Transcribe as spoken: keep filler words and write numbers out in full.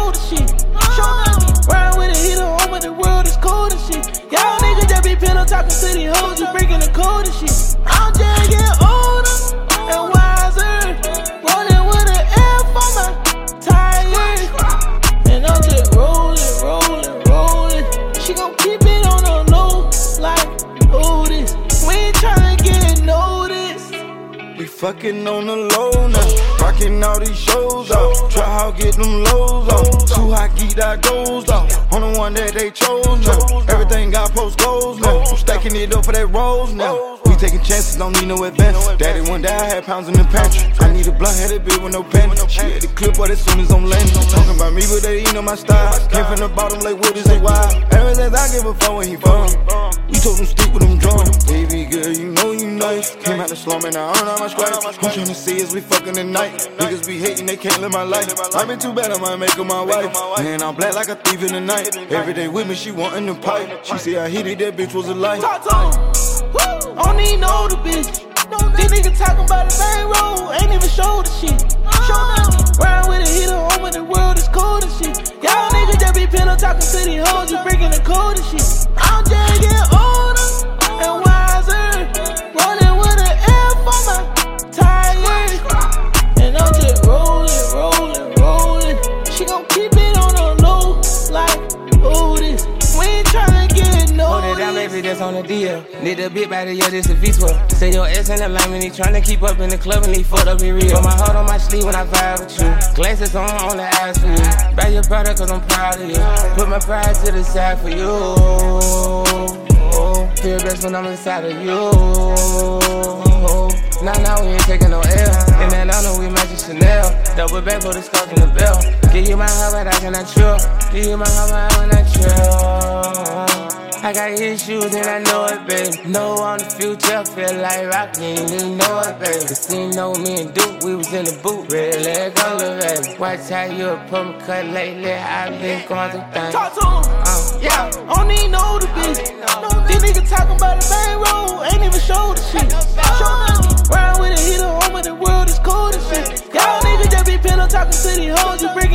show the shit. Show nothing. Round with a hitter on when the world is cold and shit. Y'all niggas that be pillow talking to these hoes, you breaking the code and shit. I'm just getting older and wiser. Rolling with an F on my tires. And I'm just rolling, rolling, rolling. She gon' keep it on the low like Otis. We ain't tryna get noticed. We fucking on the low now, rocking all these shows off. Try how get them lows off. Too hot, geek that goes off. On the one that they chose now. Everything got post goals now. I'm stacking it up for that rolls now. We taking chances, don't need no advance. Daddy one day I had pounds in the pantry. I need a blunt headed bitch with no panties. She had the clip but as soon as I'm landing. Talking about me but they ain't know my style. Came from the bottom like what is they wild. Ever since I give a fuck when he from. We told him stick with them drums. Baby girl, you know you nice. Came out the slum and I earned all my stripes. I'm tryna see as we fucking tonight. Niggas be hating, they can't live my life. I been too bad, I might make her my wife. Man, I'm black like a thief in the night. Every day with me, she wantin' the pipe. She say I hit it, that bitch was a lie. Talk to him. Don't need no older bitch. These niggas talking about the main road, ain't even show the shit. Show nothing. Round with a hitter on when the world is cold and shit. Y'all niggas that be pillow talking to these hoes, you breaking the code and shit. I'm just getting older and wiser. Rolling with an F on my tires. And I'm just rolling, rolling, rolling. She gon' keep it on the low like Otis. We ain't tryna get no. Hold it down, baby, that's on the deal. Need a bit by the year, this a V twelve. Say your ass in the line when he tryna keep up in the club and he fucked up, be real. Put my heart on my sleeve when I vibe with you. Glasses on, on the eyes for you. Buy your product cause I'm proud of you. Put my pride to the side for you. Feel best when I'm inside of you. Nah, nah, we ain't taking no L. In Atlanta, we matchin' Chanel. Double back for the scarf and the bell. Give you my heart, but I cannot chill. Give you my heart, but I cannot chill. I got issues and I know it, baby. Know on the future, feel like rockin', you know it, baby. Cause you know me and Duke, we was in the boot, red leg color, baby. Watch how you a pump cut lately, I been going through things. Talk to him. Uh, yeah, don't need no older bitch. These niggas talking about the main road, ain't even show the shit. Show nothing. Round with a hitter on when the world is cold and shit. Y'all niggas that be pillow talking to these hoes, you bring